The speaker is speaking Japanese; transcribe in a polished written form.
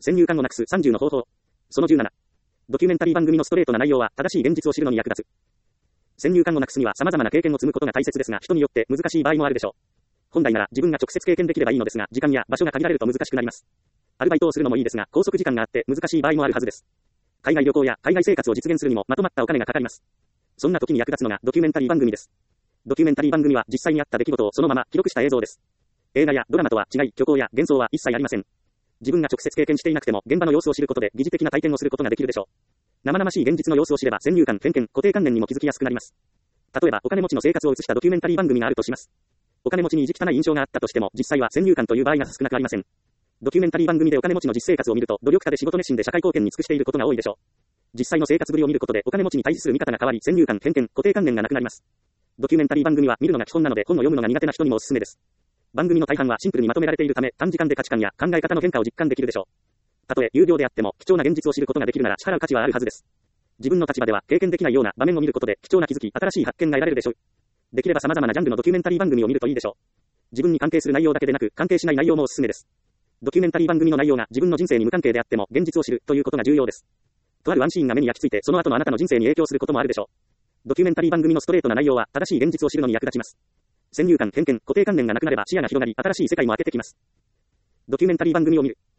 先入観をなくす30の方法。その17。ドキュメンタリー番組のストレートな内容は正しい現実を知るのに役立つ。先入観をなくすには様々な経験を積むことが大切ですが、人によって難しい場合もあるでしょう。本来なら自分が直接経験できればいいのですが、時間や場所が限られると難しくなります。アルバイトをするのもいいですが、拘束時間があって難しい場合もあるはずです。海外旅行や海外生活を実現するにもまとまったお金がかかります。そんな時に役立つのがドキュメンタリー番組です。ドキュメンタリー番組は実際にあった出来事をそのまま記録した映像です。映画やドラマとは違い、虚構や幻想は一切ありません。自分が直接経験していなくても現場の様子を知ることで疑似的な体験をすることができるでしょう。生々しい現実の様子を知れば先入観、偏見、固定観念にも気づきやすくなります。例えばお金持ちの生活を映したドキュメンタリー番組があるとします。お金持ちに意地汚い印象があったとしても実際は先入観という場合が少なくありません。ドキュメンタリー番組でお金持ちの実生活を見ると努力家で仕事熱心で社会貢献に尽くしていることが多いでしょう。実際の生活ぶりを見ることでお金持ちに対する見方が変わり先入観、偏見、固定観念がなくなります。ドキュメンタリー番組は見るのが基本なので本を読むのが苦手な人にもおすすめです。番組の大半はシンプルにまとめられているため短時間で価値観や考え方の変化を実感できるでしょう。たとえ有料であっても貴重な現実を知ることができるなら支払う価値はあるはずです。自分の立場では経験できないような場面を見ることで貴重な気づき、新しい発見が得られるでしょう。できれば様々なジャンルのドキュメンタリー番組を見るといいでしょう。自分に関係する内容だけでなく関係しない内容もおすすめです。ドキュメンタリー番組の内容が自分の人生に無関係であっても現実を知るということが重要です。とあるワンシーンが目に焼き付いてその後のあなたの人生に影響することもあるでしょう。ドキュメンタリー番組のストレートな内容は正しい現実を知るのに役立ちます。先入観、偏見、固定観念がなくなれば視野が広がり新しい世界も開けてきます。ドキュメンタリー番組を見る。